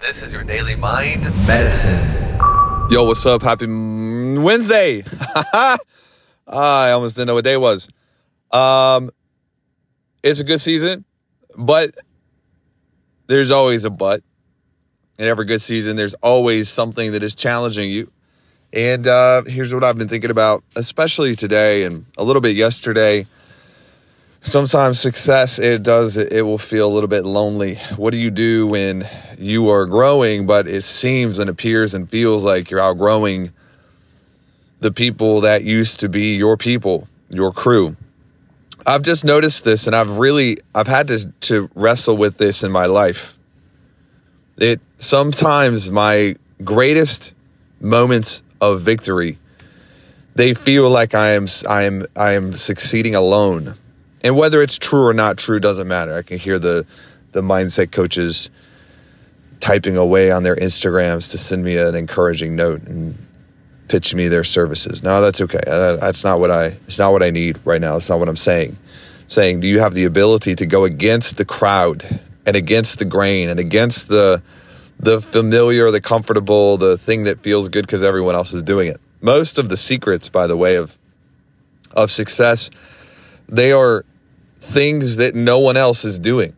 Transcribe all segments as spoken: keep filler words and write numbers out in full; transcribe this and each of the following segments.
This is your Daily Mind Medicine. Yo, what's up? Happy Wednesday. I almost didn't know what day it was. Um, it's a good season, but there's always a but. In every good season, there's always something that is challenging you. And uh, here's what I've been thinking about, especially today and a little bit yesterday. Sometimes success, it does, it will feel a little bit lonely. What do you do when you are growing, but it seems and appears and feels like you're outgrowing the people that used to be your people, your crew? I've just noticed this, and I've really, I've had to, to wrestle with this in my life. It sometimes my greatest moments of victory, they feel like I am, I am, I am succeeding alone. And whether it's true or not true doesn't matter. I can hear the, the mindset coaches typing away on their Instagrams to send me an encouraging note and pitch me their services. No, that's okay. That's not what I, it's not what I need right now. It's not what I'm saying. I'm saying, do you have the ability to go against the crowd and against the grain and against the, the familiar, the comfortable, the thing that feels good because everyone else is doing it? Most of the secrets, by the way, of, of success, they are things that no one else is doing.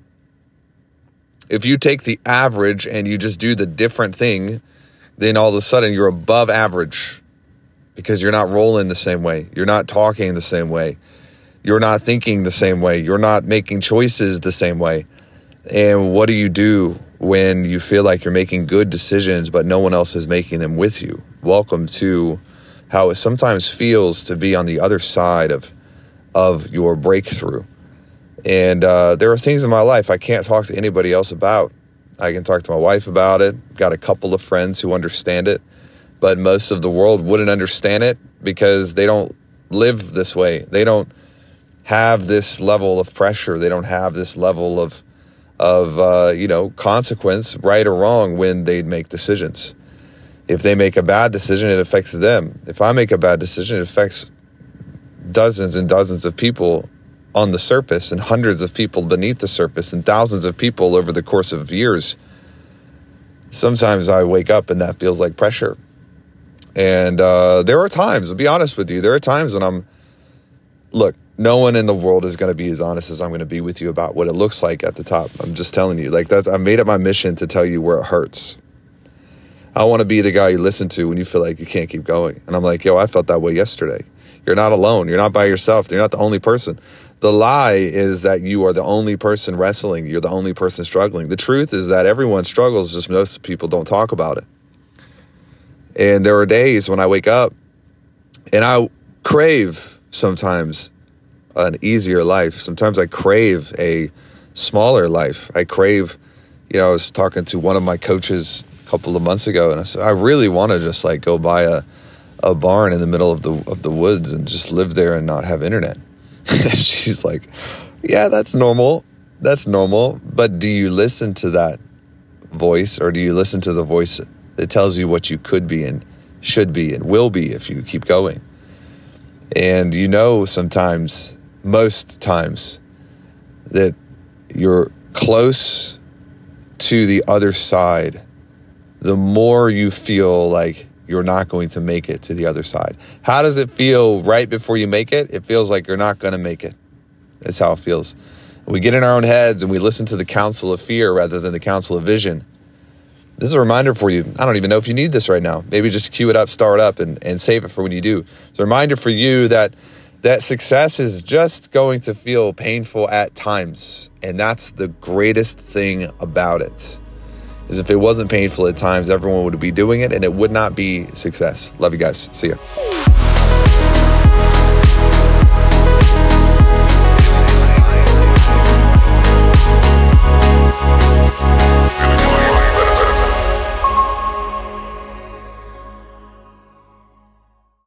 If you take the average and you just do the different thing, then all of a sudden you're above average because you're not rolling the same way. You're not talking the same way. You're not thinking the same way. You're not making choices the same way. And what do you do when you feel like you're making good decisions, but no one else is making them with you? Welcome to how it sometimes feels to be on the other side of, of your breakthrough. And uh, there are things in my life I can't talk to anybody else about. I can talk to my wife about it. Got a couple of friends who understand it, but most of the world wouldn't understand it because they don't live this way. They don't have this level of pressure. They don't have this level of, of uh, you know, consequence, right or wrong, when they make decisions. If they make a bad decision, it affects them. If I make a bad decision, it affects dozens and dozens of people on the surface and hundreds of people beneath the surface and thousands of people over the course of years. Sometimes I wake up and that feels like pressure. And uh, there are times, I'll be honest with you, there are times when I'm, look, no one in the world is going to be as honest as I'm going to be with you about what it looks like at the top. I'm just telling you, like that's, I made it my mission to tell you where it hurts. I want to be the guy you listen to when you feel like you can't keep going. And I'm like, yo, I felt that way yesterday. You're not alone. You're not by yourself. You're not the only person. The lie is that you are the only person wrestling. You're the only person struggling. The truth is that everyone struggles, just most people don't talk about it. And there are days when I wake up and I crave sometimes an easier life. Sometimes I crave a smaller life. I crave, you know, I was talking to one of my coaches a couple of months ago and I said, I really want to just like go buy a, a barn in the middle of the, of the woods and just live there and not have internet. She's like, yeah, that's normal. That's normal. But do you listen to that voice, or do you listen to the voice that tells you what you could be and should be and will be if you keep going? And you know, sometimes, most times, that you're close to the other side, the more you feel like you're not going to make it to the other side. How does it feel right before you make it? It feels like you're not going to make it. That's how it feels. We get in our own heads and we listen to the counsel of fear rather than the counsel of vision. This is a reminder for you. I don't even know if you need this right now. Maybe just cue it up, start it up, and, and save it for when you do. It's a reminder for you that that success is just going to feel painful at times. And that's the greatest thing about it. Is if it wasn't painful at times, everyone would be doing it and it would not be success. Love you guys. See ya.